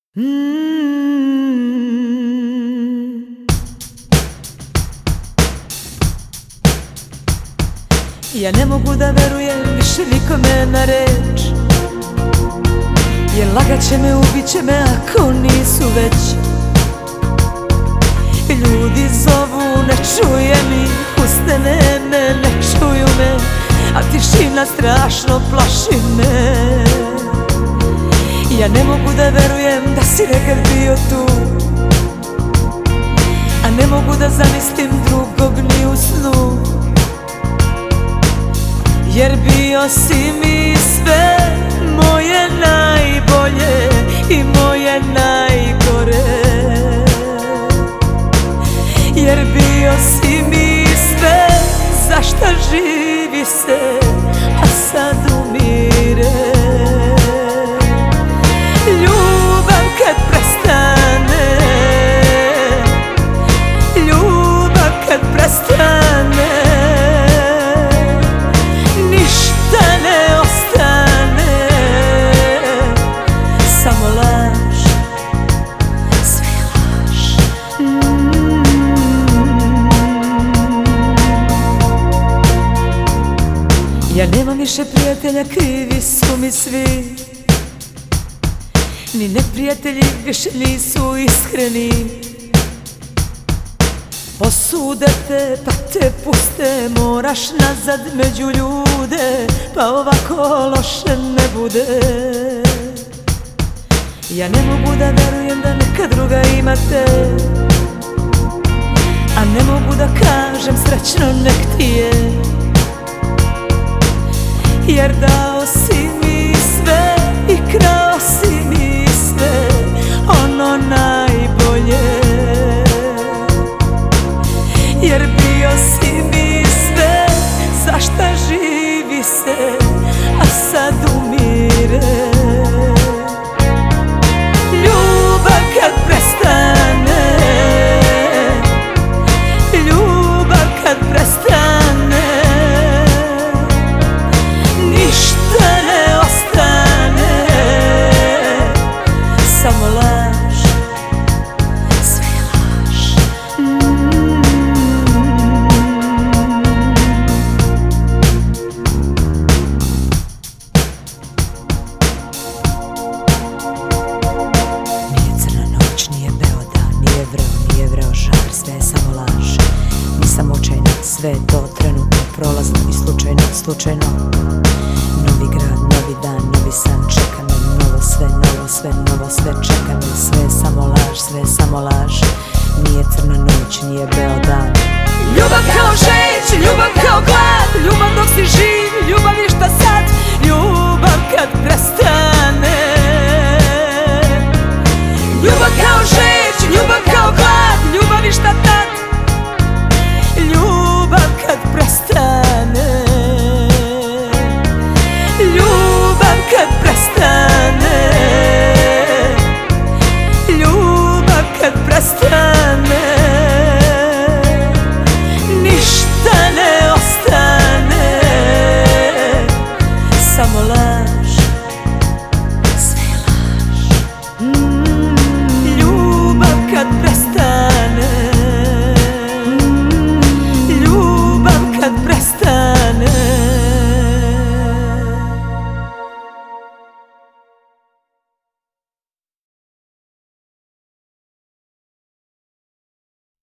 Ja ne mogu da verujem više nikome na reč, jer lagat će me, ubit će me ako nisu već. Ljudi zovu, ne čujem ih, puste ne čuju me, a tišina strašno plaši me. Ja ne mogu da verujem da si nekad bio tu, a ne mogu da zamislim drugog ni u snu, jer bio si mi sve moje najbolje i moje najgore. Jer bio si mi sve za šta živi se, a sad umire. Ljubav kad prestane, ljubav kad prestane, ništa ne ostane, samo laž, sve laž. Ja nemam više prijatelja, krivi su mi svi, ni neprijatelji više nisu iskreni. Osude te pa te puste, moraš nazad među ljude, pa ovako loše ne bude. Ja ne mogu da verujem da neka druga imate, a ne mogu da kažem srećno nek ti je, jer dao si mi sve i krao si mi sve ono najbolje. Jer bio si mi sve za šta živi se, a sad umire. Ljubav kad prestane, ljubav kad prestane, ništa ne ostane, samo laž, sve laž. Nije crna noć, nije beo dan, nije vreo žar, sve je samo laž. Nisam očajna, sve je to trenutno, prolazno i slučajno. Novi grad, novi dan, novi san, čeka me novo sve čeka me. Sve je samo laž, sve je samo laž. Nije crna noć, nije beo dan. Ljubav kao žeć, ljubav kao glad, ljubav dok si živ, ljubav ništa sad, ljubav kad prestane.